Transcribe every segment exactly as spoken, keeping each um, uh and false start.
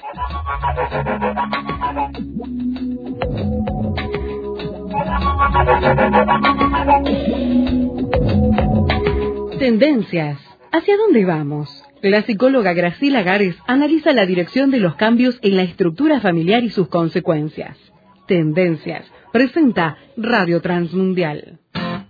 Tendencias. ¿Hacia dónde vamos? La psicóloga Graciela Gares analiza la dirección de los cambios en la estructura familiar y sus consecuencias. Tendencias. Presenta Radio Transmundial.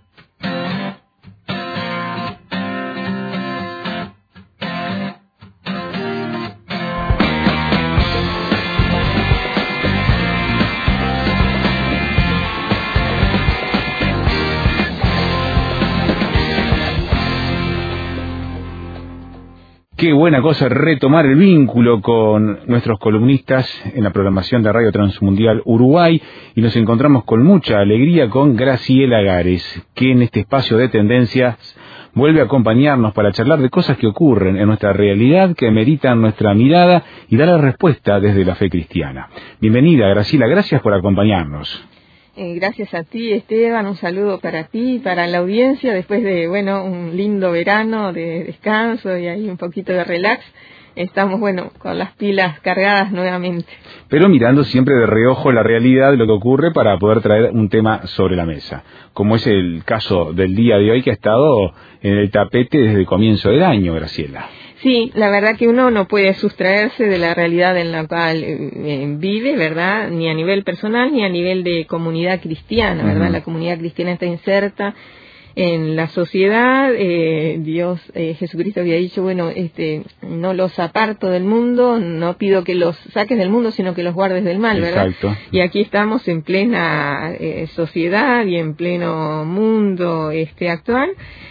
Qué buena cosa retomar el vínculo con nuestros columnistas en la programación de Radio Transmundial Uruguay, y nos encontramos con mucha alegría con Graciela Gares, que en este espacio de tendencias vuelve a acompañarnos para charlar de cosas que ocurren en nuestra realidad, que meritan nuestra mirada y dar la respuesta desde la fe cristiana. Bienvenida, Graciela, gracias por acompañarnos. Eh, gracias a ti, Esteban, un saludo para ti, para la audiencia, después de, bueno, un lindo verano de descanso y ahí un poquito de relax. Estamos, bueno, con las pilas cargadas nuevamente. Pero mirando siempre de reojo la realidad de lo que ocurre para poder traer un tema sobre la mesa, como es el caso del día de hoy, que ha estado en el tapete desde el comienzo del año, Graciela. Sí, la verdad que uno no puede sustraerse de la realidad en la cual eh, vive, ¿verdad? Ni a nivel personal ni a nivel de comunidad cristiana, ¿verdad? Uh-huh. La comunidad cristiana está inserta en la sociedad. eh, Dios, eh, Jesucristo había dicho, bueno, este, no los aparto del mundo, no pido que los saques del mundo, sino que los guardes del mal, ¿verdad? Exacto. Y aquí estamos en plena eh, sociedad y en pleno mundo este actual,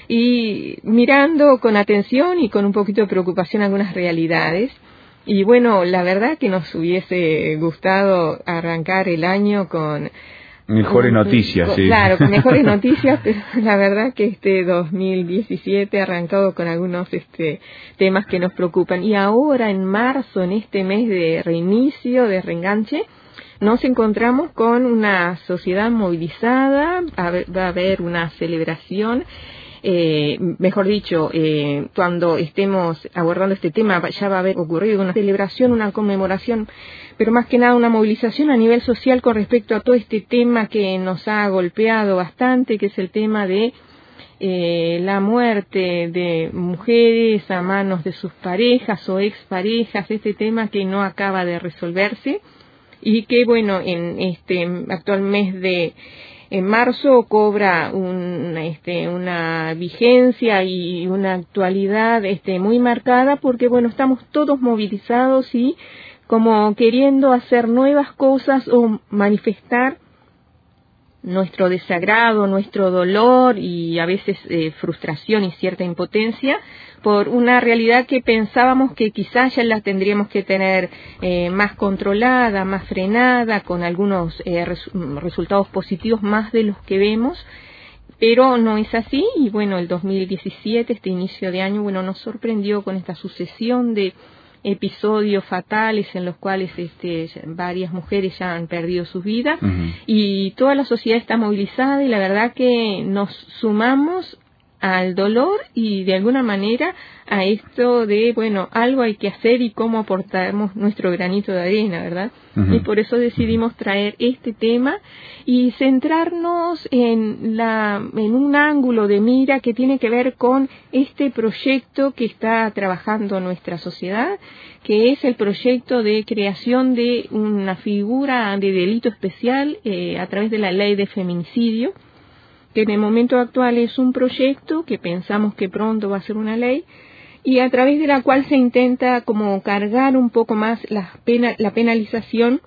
y mirando con atención y con un poquito de preocupación algunas realidades. Y bueno, la verdad que nos hubiese gustado arrancar el año con mejores noticias, con, sí. Claro, con mejores noticias, pero la verdad que este dos mil diecisiete ha arrancado con algunos este temas que nos preocupan. Y ahora en marzo, en este mes de reinicio, de reenganche, nos encontramos con una sociedad movilizada. Va a haber una celebración. Eh, mejor dicho, eh, cuando estemos abordando este tema ya va a haber ocurrido una celebración, una conmemoración, pero más que nada una movilización a nivel social con respecto a todo este tema que nos ha golpeado bastante, que es el tema de eh, la muerte de mujeres a manos de sus parejas o exparejas, este tema que no acaba de resolverse y que, bueno, en este actual mes de en marzo cobra un, este, una vigencia y una actualidad este, muy marcada, porque bueno, estamos todos movilizados y como queriendo hacer nuevas cosas o manifestar nuestro desagrado, nuestro dolor y a veces eh, frustración y cierta impotencia por una realidad que pensábamos que quizás ya la tendríamos que tener eh, más controlada, más frenada, con algunos eh, res- resultados positivos más de los que vemos, pero no es así. Y bueno, el dos mil diecisiete, este inicio de año, bueno, nos sorprendió con esta sucesión de episodios fatales en los cuales este, varias mujeres ya han perdido sus vidas. Uh-huh. Y toda la sociedad está movilizada y la verdad que nos sumamos al dolor y de alguna manera a esto de, bueno, algo hay que hacer y cómo aportamos nuestro granito de arena, ¿verdad? Uh-huh. Y por eso decidimos traer este tema y centrarnos en la en un ángulo de mira que tiene que ver con este proyecto que está trabajando nuestra sociedad, que es el proyecto de creación de una figura de delito especial eh, a través de la ley de feminicidio, que en el momento actual es un proyecto que pensamos que pronto va a ser una ley, y a través de la cual se intenta como cargar un poco más la, pena, la penalización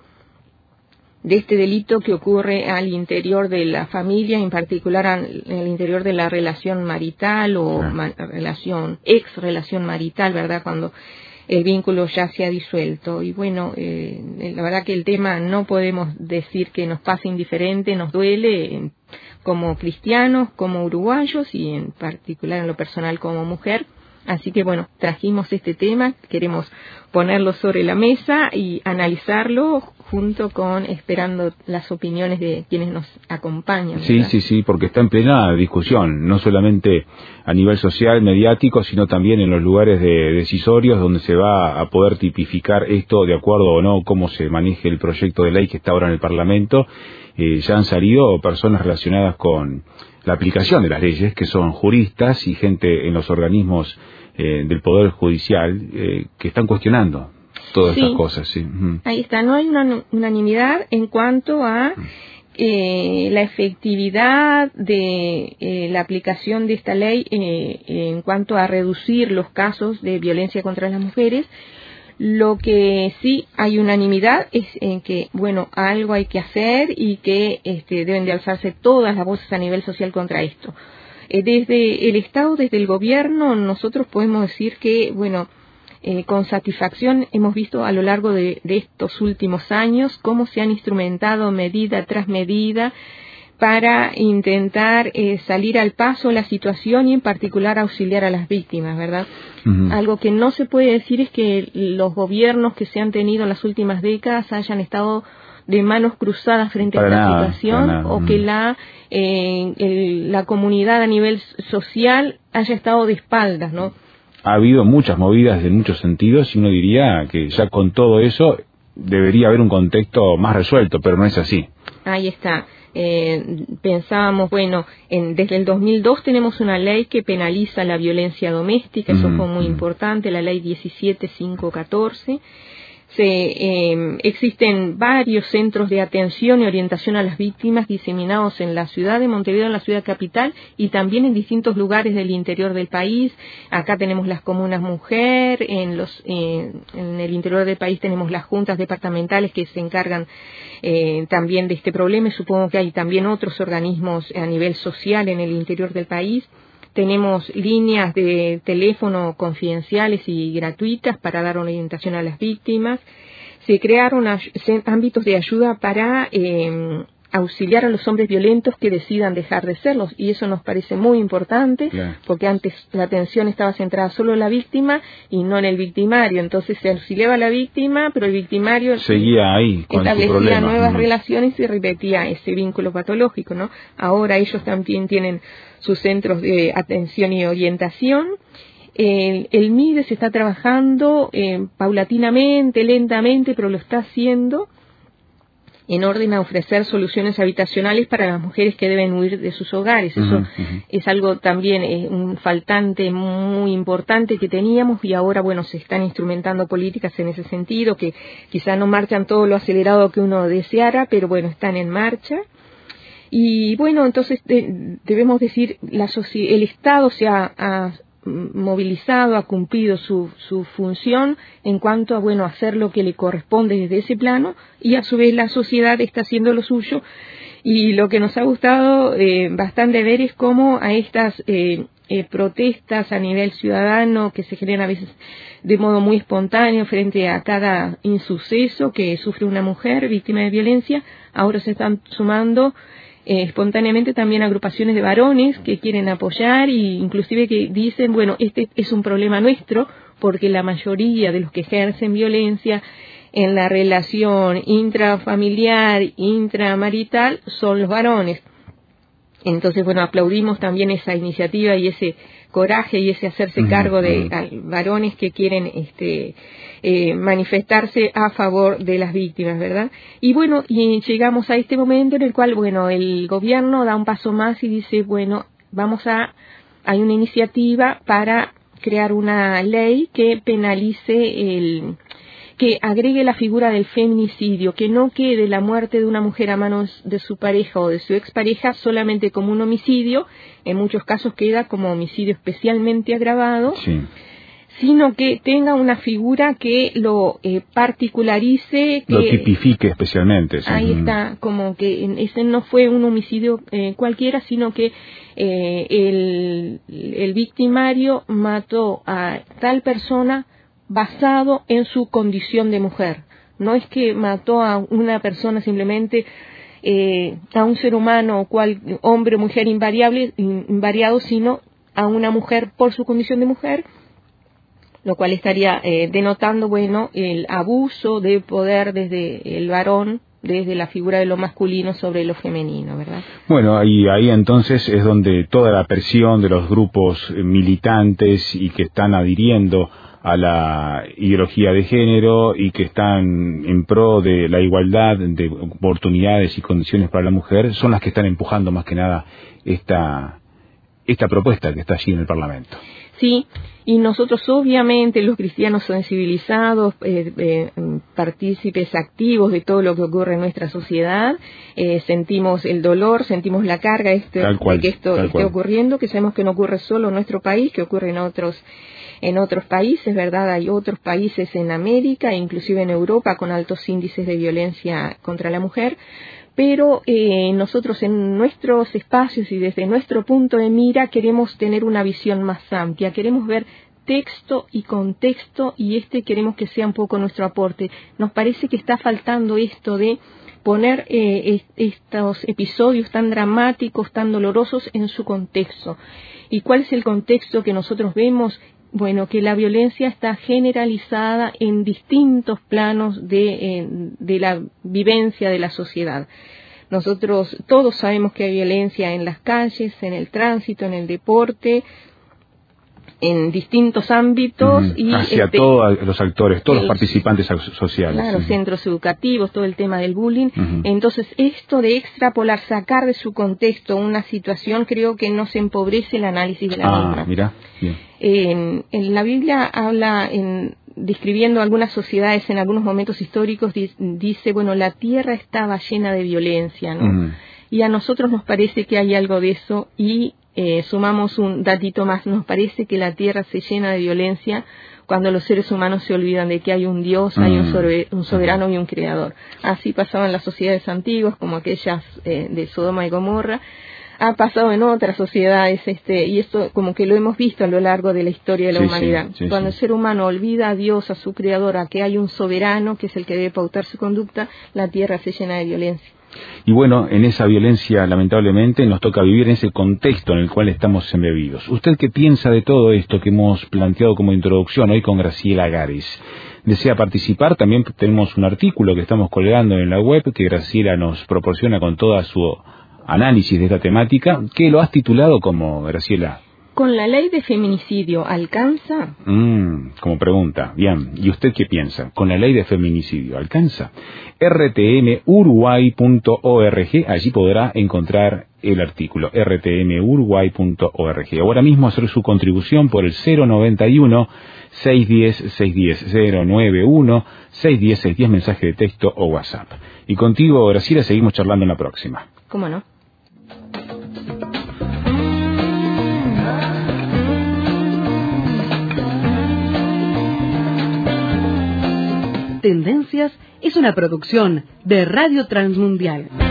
de este delito que ocurre al interior de la familia, en particular al, al interior de la relación marital o ah. ma, relación ex relación marital, ¿verdad? Cuando el vínculo ya se ha disuelto. Y bueno, eh, la verdad que el tema no podemos decir que nos pase indiferente, nos duele en, como cristianos, como uruguayos y en particular en lo personal como mujer. Así que bueno, trajimos este tema, queremos ponerlo sobre la mesa y analizarlo junto con, esperando las opiniones de quienes nos acompañan, ¿verdad? Sí, sí, sí, porque está en plena discusión, no solamente a nivel social, mediático, sino también en los lugares de decisorios donde se va a poder tipificar esto de acuerdo o no cómo se maneje el proyecto de ley que está ahora en el Parlamento. Eh, ya han salido personas relacionadas con la aplicación de las leyes, que son juristas y gente en los organismos eh, del Poder Judicial eh, que están cuestionando todas sí, estas cosas. Sí. Mm. Ahí está, no hay una unanimidad en cuanto a eh, la efectividad de eh, la aplicación de esta ley eh, en cuanto a reducir los casos de violencia contra las mujeres. Lo que sí hay unanimidad es en que, bueno, algo hay que hacer y que este, deben de alzarse todas las voces a nivel social contra esto. Eh, desde el Estado, desde el gobierno, nosotros podemos decir que, bueno, eh, con satisfacción hemos visto a lo largo de, de estos últimos años cómo se han instrumentado medida tras medida para intentar eh, salir al paso la situación y en particular auxiliar a las víctimas, ¿verdad? Uh-huh. Algo que no se puede decir es que los gobiernos que se han tenido en las últimas décadas hayan estado de manos cruzadas frente para a esta nada, situación o que la eh, el, la comunidad a nivel social haya estado de espaldas, ¿no? Ha habido muchas movidas en muchos sentidos y uno diría que ya con todo eso debería haber un contexto más resuelto, pero no es así. Ahí está. Eh, pensábamos, bueno, en, desde el dos mil dos tenemos una ley que penaliza la violencia doméstica, eso mm, fue muy mm. importante, la ley diecisiete mil quinientos catorce. Se, eh, existen varios centros de atención y orientación a las víctimas diseminados en la ciudad de Montevideo, en la ciudad capital, y también en distintos lugares del interior del país. Acá tenemos las comunas mujer, en, los, eh, en el interior del país tenemos las juntas departamentales que se encargan eh, también de este problema, y supongo que hay también otros organismos a nivel social en el interior del país. Tenemos líneas de teléfono confidenciales y gratuitas para dar orientación a las víctimas. Se crearon ámbitos de ayuda para eh, auxiliar a los hombres violentos que decidan dejar de serlos, y eso nos parece muy importante, claro, porque antes la atención estaba centrada solo en la víctima y no en el victimario. Entonces se auxiliaba a la víctima, pero el victimario seguía ahí con establecía su problema. nuevas mm. relaciones y repetía ese vínculo patológico, ¿no? Ahora ellos también tienen sus centros de atención y orientación. El, el M I D E se está trabajando eh, paulatinamente, lentamente, pero lo está haciendo en orden a ofrecer soluciones habitacionales para las mujeres que deben huir de sus hogares. Eso uh-huh, uh-huh. es algo también, eh, un faltante muy importante que teníamos, y ahora, bueno, se están instrumentando políticas en ese sentido, que quizá no marchan todo lo acelerado que uno deseara, pero bueno, están en marcha. Y bueno, entonces de, debemos decir, la soci- el Estado se ha, ha movilizado, ha cumplido su, su función en cuanto a, bueno, hacer lo que le corresponde desde ese plano, y a su vez la sociedad está haciendo lo suyo. Y lo que nos ha gustado eh, bastante ver es cómo a estas eh, eh, protestas a nivel ciudadano que se generan a veces de modo muy espontáneo frente a cada insuceso que sufre una mujer víctima de violencia, ahora se están sumando Eh, espontáneamente también agrupaciones de varones que quieren apoyar, e inclusive que dicen, bueno, este es un problema nuestro, porque la mayoría de los que ejercen violencia en la relación intrafamiliar, intramarital, son los varones. Entonces, bueno, aplaudimos también esa iniciativa y ese coraje y ese hacerse cargo de uh, varones que quieren este eh, manifestarse a favor de las víctimas, ¿verdad? Y bueno, y llegamos a este momento en el cual, bueno, el gobierno da un paso más y dice, bueno, vamos a, hay una iniciativa para crear una ley que penalice el, que agregue la figura del feminicidio, que no quede la muerte de una mujer a manos de su pareja o de su expareja solamente como un homicidio, en muchos casos queda como homicidio especialmente agravado, sí, sino que tenga una figura que lo eh, particularice, que lo tipifique especialmente. Sí. Ahí está, como que ese no fue un homicidio eh, cualquiera, sino que eh, el, el victimario mató a tal persona basado en su condición de mujer. No es que mató a una persona simplemente, eh, a un ser humano, cual hombre o mujer invariable, invariado, sino a una mujer por su condición de mujer, lo cual estaría eh, denotando, bueno, el abuso de poder desde el varón, desde la figura de lo masculino sobre lo femenino, ¿verdad? Bueno, y ahí entonces es donde toda la presión de los grupos militantes y que están adhiriendo a la ideología de género y que están en pro de la igualdad de oportunidades y condiciones para la mujer son las que están empujando más que nada esta esta propuesta que está allí en el Parlamento. Sí, y nosotros obviamente los cristianos sensibilizados, eh, eh, partícipes activos de todo lo que ocurre en nuestra sociedad, eh, sentimos el dolor, sentimos la carga este, cual, de que esto esté cual. ocurriendo, que sabemos que no ocurre solo en nuestro país, que ocurre en otros en otros países, ¿verdad? Hay otros países en América e inclusive en Europa con altos índices de violencia contra la mujer. Pero eh, nosotros en nuestros espacios y desde nuestro punto de mira queremos tener una visión más amplia, queremos ver texto y contexto y este queremos que sea un poco nuestro aporte. Nos parece que está faltando esto de poner eh, estos episodios tan dramáticos, tan dolorosos en su contexto. ¿Y cuál es el contexto que nosotros vemos? Bueno, que la violencia está generalizada en distintos planos de, eh, de la vivencia de la sociedad. Nosotros todos sabemos que hay violencia en las calles, en el tránsito, en el deporte, en distintos ámbitos. Mm, y hacia este, todos los actores, todos el, los participantes sociales. Claro, uh-huh. Centros educativos, todo el tema del bullying. Uh-huh. Entonces, esto de extrapolar, sacar de su contexto una situación, creo que nos empobrece el análisis de la ah, misma. Mira, bien. En, en la Biblia habla, en, describiendo algunas sociedades en algunos momentos históricos, di, dice, bueno, la tierra estaba llena de violencia, ¿no? Uh-huh. Y a nosotros nos parece que hay algo de eso y eh, sumamos un datito más, nos parece que la tierra se llena de violencia cuando los seres humanos se olvidan de que hay un Dios, uh-huh. hay un, sobre, un soberano uh-huh. y un creador. Así pasaban las sociedades antiguas, como aquellas eh, de Sodoma y Gomorra. Ha pasado en otras sociedades, este, y esto como que lo hemos visto a lo largo de la historia de la sí, humanidad. Sí, sí, Cuando sí. el ser humano olvida a Dios, a su creador, a que hay un soberano que es el que debe pautar su conducta, la tierra se llena de violencia. Y bueno, en esa violencia, lamentablemente, nos toca vivir en ese contexto en el cual estamos embebidos. ¿Usted qué piensa de todo esto que hemos planteado como introducción hoy con Graciela Gares? ¿Desea participar? También tenemos un artículo que estamos colgando en la web que Graciela nos proporciona con toda su análisis de esta temática, que lo has titulado como, Graciela. ¿Con la ley de feminicidio alcanza? Mm, como pregunta, bien. ¿Y usted qué piensa? ¿Con la ley de feminicidio alcanza? r t m uruguay punto org, allí podrá encontrar el artículo, r t m uruguay punto org. Ahora mismo hacer su contribución por el cero noventa y uno, seiscientos diez, seiscientos diez, cero noventa y uno, seiscientos diez, seiscientos diez, mensaje de texto o WhatsApp. Y contigo, Graciela, seguimos charlando en la próxima. ¿Cómo no? Tendencias es una producción de Radio Transmundial.